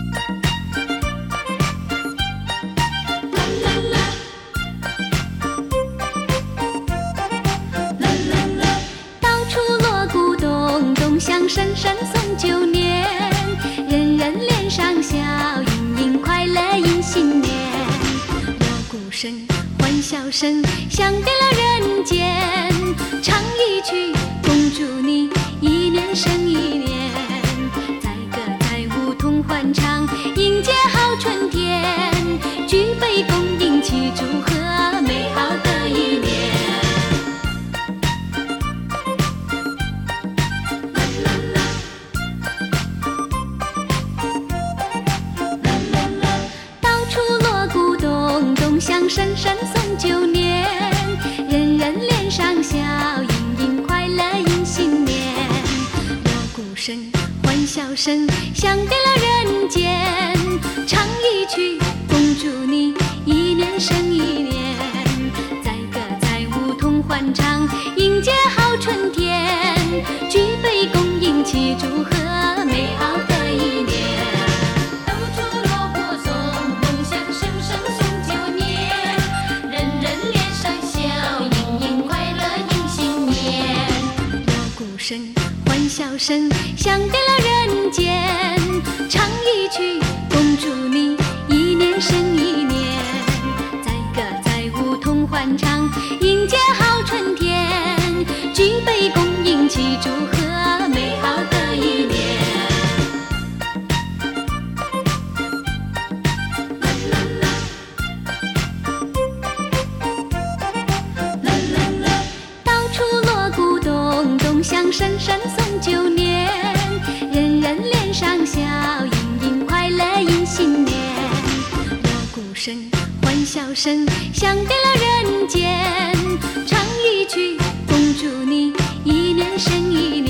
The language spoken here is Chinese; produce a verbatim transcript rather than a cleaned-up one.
响声声送旧年，人人脸上笑，盈盈快乐迎新年。锣鼓声、欢笑声响遍了人间，唱一曲，恭祝你一年生一年。载歌载舞同欢唱，迎接好春天，举杯共饮齐祝贺美好的一年。响声声送旧年，人人脸上笑，盈盈快乐迎新年。锣鼓声、欢笑声响遍了人间，唱一曲，恭祝你一年生一年。载歌载舞同欢唱，迎接好春天，举杯共饮齐祝贺美好的一年。欢笑声响遍了人间，唱一曲，恭祝你一年生一年。载歌载舞同欢唱，迎接好春天，举杯共饮齐祝贺美好的一年。响声声送旧年，人人脸上笑，盈盈快乐迎新年。锣鼓声、欢笑声响遍了人间，唱一曲，恭祝你一年生一年。